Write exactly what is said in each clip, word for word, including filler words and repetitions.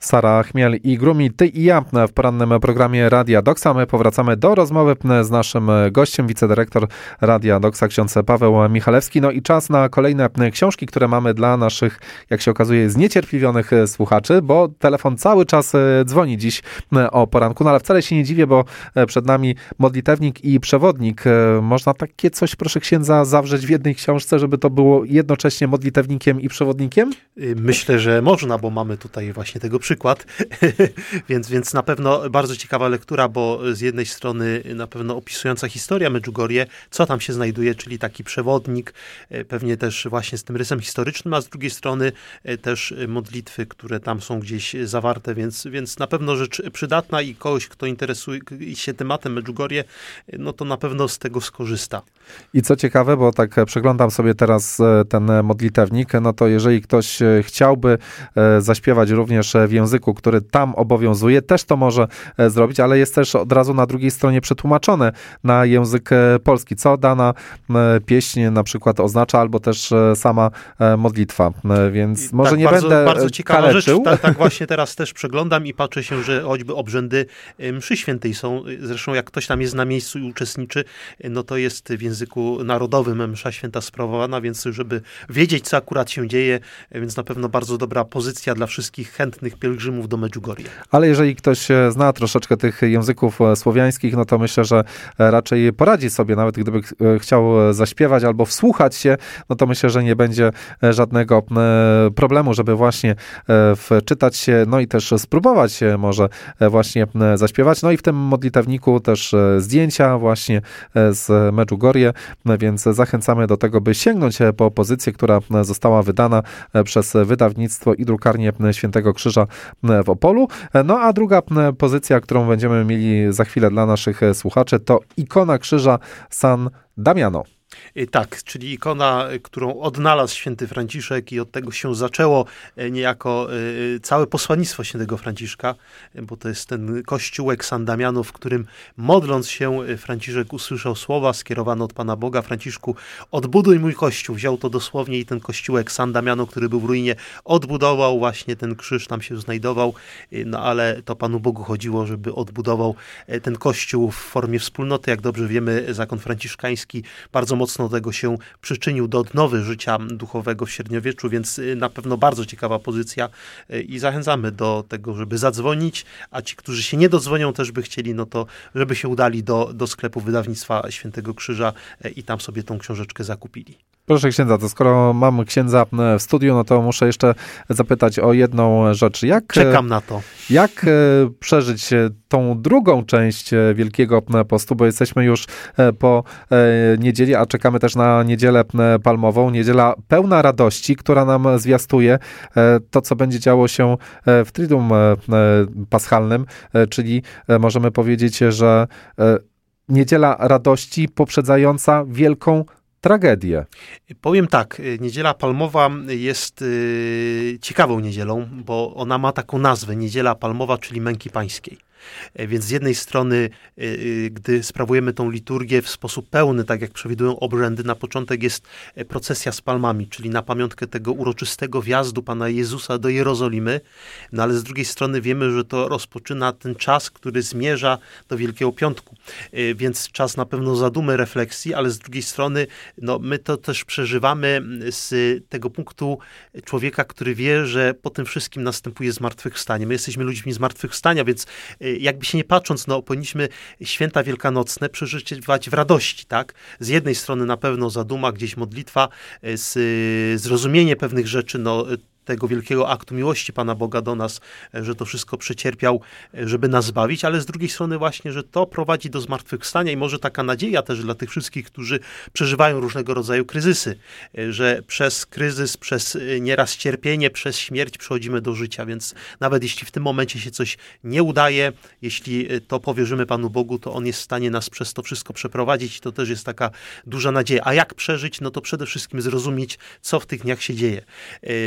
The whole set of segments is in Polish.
Sara Chmiel i Grumi, ty i ja w porannym programie Radia Doksa. My powracamy do rozmowy z naszym gościem, wicedyrektor Radia Doksa, ksiądz Paweł Michalewski. No i czas na kolejne książki, które mamy dla naszych, jak się okazuje, zniecierpliwionych słuchaczy, bo telefon cały czas dzwoni dziś o poranku, no ale wcale się nie dziwię, bo przed nami modlitewnik i przewodnik. Można takie coś, proszę księdza, zawrzeć w jednej książce, żeby to było jednocześnie modlitewnikiem i przewodnikiem? Myślę, że można, bo mamy tutaj właśnie tego przykład, więc, więc na pewno bardzo ciekawa lektura, bo z jednej strony na pewno opisująca historia Medjugorje, co tam się znajduje, czyli taki przewodnik, pewnie też właśnie z tym rysem historycznym, a z drugiej strony też modlitwy, które tam są gdzieś zawarte, więc, więc na pewno rzecz przydatna i kogoś, kto interesuje się tematem Medjugorje, no to na pewno z tego skorzysta. I co ciekawe, bo tak przeglądam sobie teraz ten modlitewnik, no to jeżeli ktoś chciałby zaśpiewać również w języku, który tam obowiązuje, też to może zrobić, ale jest też od razu na drugiej stronie przetłumaczone na język polski, co dana pieśń na przykład oznacza, albo też sama modlitwa, więc może tak, nie bardzo, będę bardzo ciekawa kaleczył. rzecz, tak, tak właśnie teraz też przeglądam i patrzę się, że choćby obrzędy mszy świętej są, zresztą jak ktoś tam jest na miejscu i uczestniczy, no to jest w języku narodowym msza święta sprawowana, więc żeby wiedzieć, co akurat się dzieje, więc na pewno bardzo dobra pozycja dla wszystkich chętnych pielgrzymów do Medjugorje. Ale jeżeli ktoś zna troszeczkę tych języków słowiańskich, no to myślę, że raczej poradzi sobie, nawet gdyby chciał zaśpiewać albo wsłuchać się, no to myślę, że nie będzie żadnego problemu, żeby właśnie wczytać się, no i też spróbować może właśnie zaśpiewać. No i w tym modlitewniku też zdjęcia właśnie z Medjugorje, więc zachęcamy do tego, by sięgnąć po pozycję, która została wydana przez wydawnictwo i drukarnię Świętego Krzyża w Opolu. No a druga pozycja, którą będziemy mieli za chwilę dla naszych słuchaczy, to ikona krzyża San Damiano. Tak, czyli ikona, którą odnalazł święty Franciszek i od tego się zaczęło niejako całe posłannictwo świętego Franciszka, bo to jest ten kościółek San Damiano, w którym modląc się Franciszek usłyszał słowa skierowane od Pana Boga: Franciszku, odbuduj mój kościół. Wziął to dosłownie i ten kościółek San Damiano, który był w ruinie, odbudował, właśnie ten krzyż tam się znajdował, no ale to Panu Bogu chodziło, żeby odbudował ten kościół w formie wspólnoty. Jak dobrze wiemy, zakon franciszkański bardzo mocno do tego się przyczynił, do odnowy życia duchowego w średniowieczu, więc na pewno bardzo ciekawa pozycja i zachęcamy do tego, żeby zadzwonić, a ci, którzy się nie dodzwonią, też by chcieli, no to żeby się udali do, do sklepu wydawnictwa Świętego Krzyża i tam sobie tą książeczkę zakupili. Proszę księdza, to skoro mam księdza w studiu, no to muszę jeszcze zapytać o jedną rzecz. Jak, Czekam na to. Jak przeżyć tą drugą część Wielkiego Postu, bo jesteśmy już po niedzieli, a czekamy też na Niedzielę Palmową. Niedziela pełna radości, która nam zwiastuje to, co będzie działo się w Triduum Paschalnym, czyli możemy powiedzieć, że Niedziela radości poprzedzająca wielką tragedię. Powiem tak, Niedziela Palmowa jest y, ciekawą niedzielą, bo ona ma taką nazwę, Niedziela Palmowa, czyli Męki Pańskiej. Więc z jednej strony, gdy sprawujemy tą liturgię w sposób pełny, tak jak przewidują obrzędy, na początek jest procesja z palmami, czyli na pamiątkę tego uroczystego wjazdu Pana Jezusa do Jerozolimy, no ale z drugiej strony wiemy, że to rozpoczyna ten czas, który zmierza do Wielkiego Piątku, więc czas na pewno zadumy, refleksji, ale z drugiej strony no, my to też przeżywamy z tego punktu człowieka, który wie, że po tym wszystkim następuje zmartwychwstanie. My jesteśmy ludźmi zmartwychwstania, więc jakby się nie patrząc, no powinniśmy święta wielkanocne przeżywać w radości, tak? Z jednej strony na pewno zaduma, gdzieś modlitwa, z, zrozumienie pewnych rzeczy, no tego wielkiego aktu miłości Pana Boga do nas, że to wszystko przecierpiał, żeby nas zbawić, ale z drugiej strony właśnie, że to prowadzi do zmartwychwstania i może taka nadzieja też dla tych wszystkich, którzy przeżywają różnego rodzaju kryzysy, że przez kryzys, przez nieraz cierpienie, przez śmierć przechodzimy do życia, więc nawet jeśli w tym momencie się coś nie udaje, jeśli to powierzymy Panu Bogu, to On jest w stanie nas przez to wszystko przeprowadzić i to też jest taka duża nadzieja. A jak przeżyć? No to przede wszystkim zrozumieć, co w tych dniach się dzieje. I na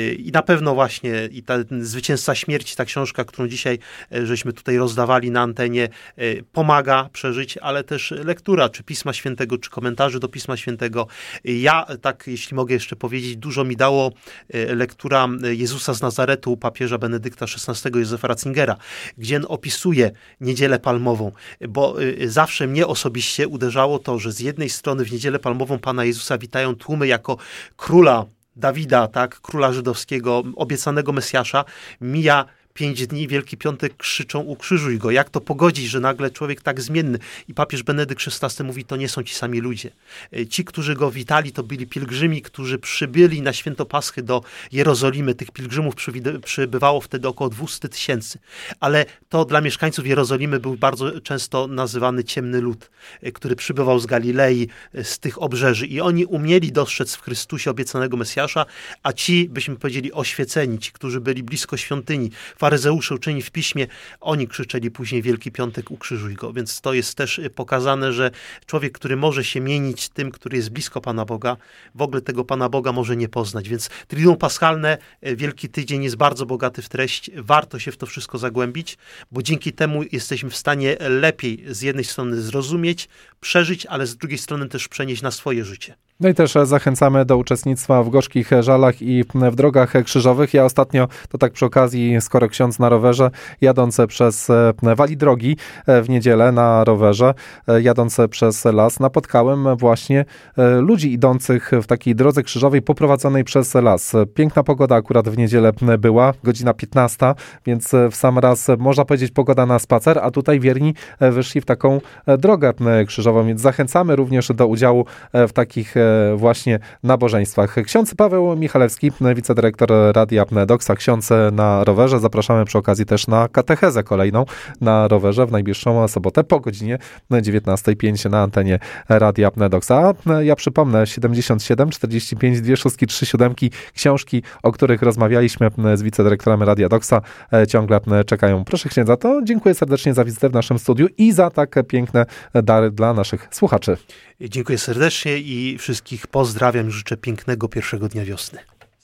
pewno właśnie i ta Zwycięzca Śmierci, ta książka, którą dzisiaj żeśmy tutaj rozdawali na antenie, pomaga przeżyć, ale też lektura, czy Pisma Świętego, czy komentarzy do Pisma Świętego. Ja, tak jeśli mogę jeszcze powiedzieć, dużo mi dało lektura Jezusa z Nazaretu papieża Benedykta szesnastego, Józefa Ratzingera, gdzie on opisuje Niedzielę Palmową, bo zawsze mnie osobiście uderzało to, że z jednej strony w Niedzielę Palmową Pana Jezusa witają tłumy jako króla Dawida, tak, króla żydowskiego, obiecanego Mesjasza. Mija pięć dni, Wielki Piątek, krzyczą ukrzyżuj go. Jak to pogodzić, że nagle człowiek tak zmienny? I papież Benedykt szesnasty mówi, to nie są ci sami ludzie. Ci, którzy go witali, to byli pielgrzymi, którzy przybyli na święto Paschy do Jerozolimy. Tych pielgrzymów przybywało wtedy około dwieście tysięcy. Ale to dla mieszkańców Jerozolimy był bardzo często nazywany ciemny lud, który przybywał z Galilei, z tych obrzeży. I oni umieli dostrzec w Chrystusie obiecanego Mesjasza, a ci, byśmy powiedzieli, oświeceni, ci, którzy byli blisko świątyni, faryzeusze uczeni w piśmie, oni krzyczeli później Wielki Piątek, ukrzyżuj go. Więc to jest też pokazane, że człowiek, który może się mienić tym, który jest blisko Pana Boga, w ogóle tego Pana Boga może nie poznać. Więc Triduum Paschalne, Wielki Tydzień jest bardzo bogaty w treść. Warto się w to wszystko zagłębić, bo dzięki temu jesteśmy w stanie lepiej z jednej strony zrozumieć, przeżyć, ale z drugiej strony też przenieść na swoje życie. No i też zachęcamy do uczestnictwa w gorzkich żalach i w drogach krzyżowych. Ja ostatnio, to tak przy okazji, skoro ksiądz na rowerze, jadąc przez wali drogi w niedzielę na rowerze, jadąc przez las, napotkałem właśnie ludzi idących w takiej drodze krzyżowej poprowadzonej przez las. Piękna pogoda akurat w niedzielę była, godzina piętnasta, więc w sam raz można powiedzieć pogoda na spacer, a tutaj wierni wyszli w taką drogę krzyżową, więc zachęcamy również do udziału w takich właśnie nabożeństwach. Ksiądz Paweł Michalewski, wicedyrektor Radia Doxa, ksiądz na rowerze. Zapraszamy przy okazji też na katechezę kolejną na rowerze w najbliższą sobotę po godzinie dziewiętnastej pięć na antenie Radia Doxa. Ja przypomnę, siedemdziesiąt siedem czterdzieści pięć dwie szóstki trzy siódemki, książki, o których rozmawialiśmy z wicedyrektorem Radia Doxa, ciągle czekają. Proszę księdza, to dziękuję serdecznie za wizytę w naszym studiu i za tak piękne dary dla naszych słuchaczy. Dziękuję serdecznie i wszystkich pozdrawiam. Życzę pięknego pierwszego dnia wiosny.